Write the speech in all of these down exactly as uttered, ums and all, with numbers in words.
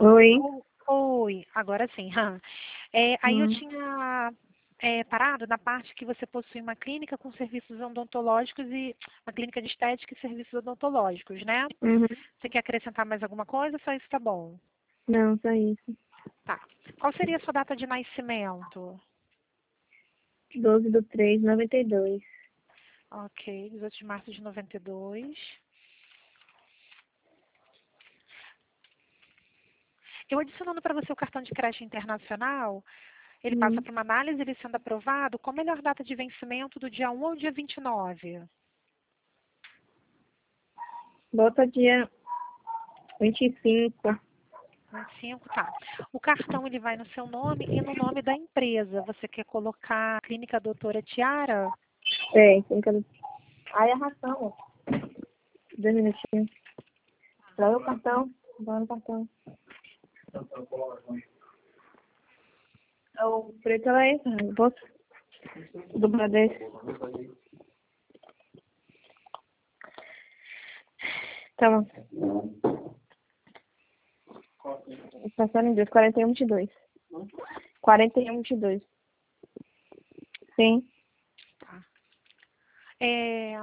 Oi. O- Oi, agora sim. É, aí eu Hum. tinha é, parado na parte que você possui uma clínica com serviços odontológicos e uma clínica de estética e serviços odontológicos, né? Uhum. Você quer acrescentar mais alguma coisa? Só isso tá bom. Não, só isso. Tá. Qual seria a sua data de nascimento? doze do três, noventa e dois. Ok, dezoito de março de noventa e dois. Eu adicionando para você o cartão de crédito internacional, ele passa Hum. por uma análise, ele sendo aprovado, qual a melhor data de vencimento do dia um ou dia vinte e nove? Bota dia vinte e cinco. vinte e cinco, tá. O cartão ele vai no seu nome e no nome da empresa. Você quer colocar Clínica Doutora Tiara? É, tem que... Aí a ração, ó. Dois minutinhos. Dá o cartão. Dá o cartão. O preto ela é esse, né? Bota. Do Bradesco. Tá bom. Passando em dois, quarenta e um, vinte e dois. quarenta e um, vinte e dois. Sim. Tá. É...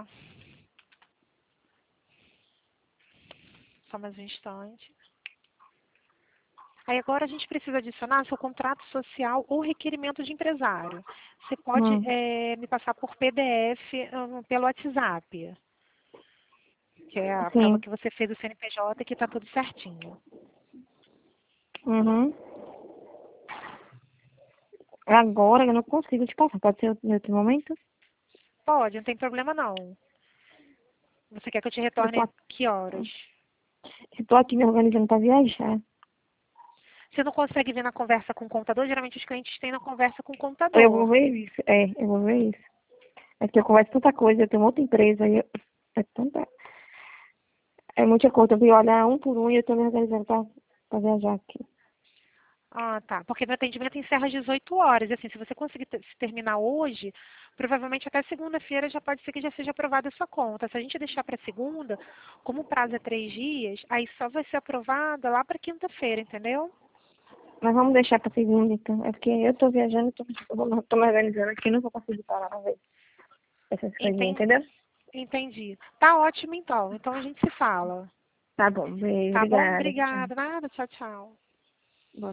Só mais um instante. Aí agora a gente precisa adicionar seu contrato social ou requerimento de empresário. Você pode Hum. é, me passar por P D F hum, pelo WhatsApp, que é a prova Sim. que você fez do C N P J que está tudo certinho. Uhum. Agora eu não consigo te passar. Pode ser em outro momento? Pode, não tem problema não. Você quer que eu te Eu tô, retorne que horas? eu tô aqui me organizando pra viajar. Você não consegue ver na conversa com o contador? Geralmente os clientes têm na conversa com o Eu vou contador. ver isso. É, eu vou ver isso. É que eu converso tanta coisa, eu tenho outra empresa e eu... é tanta. É muita coisa. Eu vou olhar um por um e eu tô me organizando pra, pra viajar aqui. Ah, tá. Porque meu atendimento encerra às dezoito horas. E assim, se você conseguir ter- se terminar hoje, provavelmente até segunda-feira já pode ser que já seja aprovada a sua conta. Se a gente deixar para segunda, como o prazo é três dias, aí só vai ser aprovada lá para quinta-feira, entendeu? Mas vamos deixar pra segunda, então. É porque eu tô viajando, tô, eu vou- tô me organizando aqui, não vou conseguir parar pra ver essas coisinhas, Enten- entendeu? Entendi. Tá ótimo então. Então a gente se fala. Tá bom, beijo, Tá bom? obrigada. Tchau. Obrigada. Nada. Tchau, tchau.